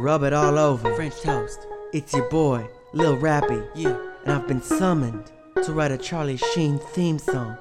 rub it all over. French toast. It's your boy, Lil Rappy. Yeah. And I've been summoned to write a Charlie Sheen theme song.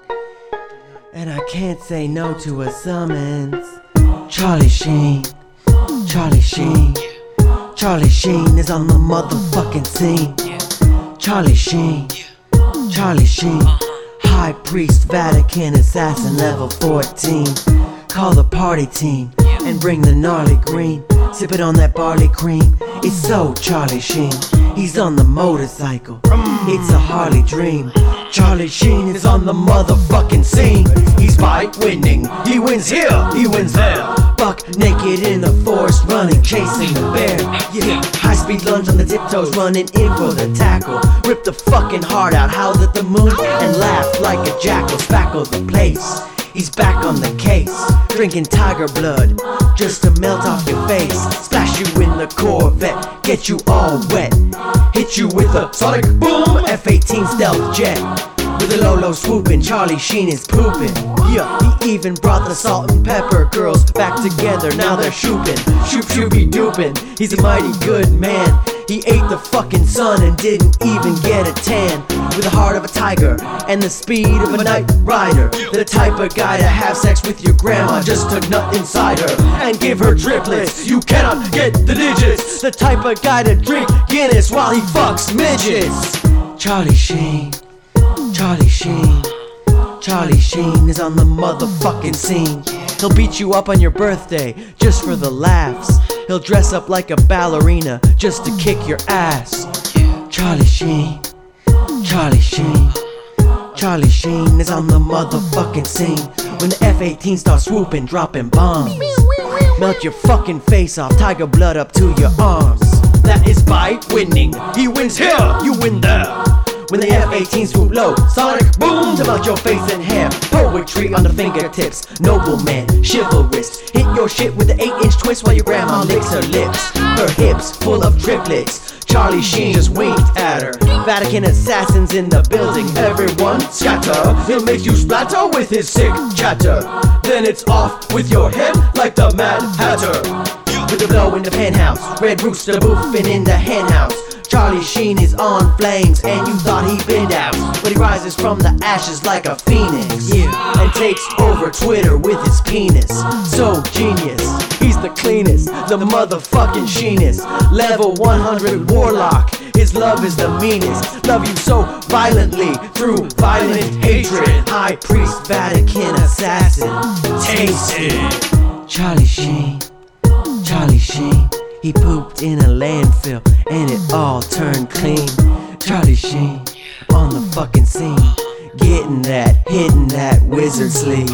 And I can't say no to a summons. Charlie Sheen, Charlie Sheen, Charlie Sheen is on the motherfucking scene. Charlie Sheen, Charlie Sheen, High Priest, Vatican Assassin, level 14. Call the party team and bring the gnarly green. Sip it on that barley cream. It's so Charlie Sheen. He's on the motorcycle. It's a Harley dream. Charlie Sheen is on the motherfucking scene. He's fight winning. He wins here, he wins there. Buck naked in the forest, running, chasing the bear. Yeah, high speed lunge on the tiptoes, running in for the tackle. Rip the fucking heart out, howl at the moon, and laugh like a jackal. Spackle the place. He's back on the case, drinking tiger blood just to melt off your face. Splash you in the Corvette, get you all wet. Hit you with a sonic boom, F-18 stealth jet. With a Lolo swooping, Charlie Sheen is pooping. Yeah, he even brought the salt and pepper girls back together. Now they're shooping, shoop shoopy dooping. He's a mighty good man. He ate the fucking sun and didn't even get a tan. With the heart of a tiger and the speed of a night rider. The type of guy to have sex with your grandma just to nut inside her and give her triplets. You cannot get the digits. The type of guy to drink Guinness while he fucks midgets. Charlie Sheen, Charlie Sheen, Charlie Sheen is on the motherfucking scene. He'll beat you up on your birthday just for the laughs. He'll dress up like a ballerina just to kick your ass. Charlie Sheen, Charlie Sheen, Charlie Sheen is on the motherfucking scene. When the F-18 starts swooping, dropping bombs, melt your fucking face off, tiger blood up to your arms. That is fight winning. He wins here, you win there. When the F-18 swoop low, sonic boom to melt your face and hair. Poetry on the fingertips, nobleman, chivalrous. Hit your shit with the 8-inch twist while your grandma licks her lips. Her hips full of triplets. Charlie Sheen just winked at her. Vatican assassins in the building, everyone scatter. He'll make you splatter with his sick chatter. Then it's off with your head like the Mad Hatter. With the blow in the penthouse, red rooster boofing in the henhouse. Charlie Sheen is on flames and you thought he'd been doused, but he rises from the ashes like a phoenix, yeah, and takes over Twitter with his penis. So genius, he's the cleanest, the motherfucking Sheenest. Level 100 warlock, his love is the meanest. Love you so violently through violent hatred. High Priest, Vatican Assassin, taste it. Charlie Sheen, Charlie Sheen, he pooped in a landfill and it all turned clean. Charlie Sheen on the fucking scene, getting that, hitting that wizard sleeve.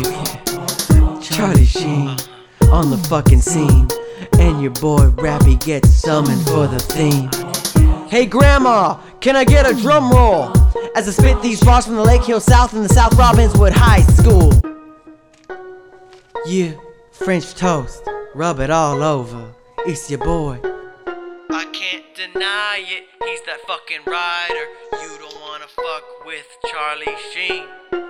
Charlie Sheen on the fucking scene, and your boy Rappy gets summoned for the theme. Hey grandma, can I get a drum roll as I spit these bars from the Lake Hill South in the South Robbinswood High School? Yeah, French toast, rub it all over. It's your boy. I can't deny it, he's that fucking rider. You don't wanna fuck with Charlie Sheen.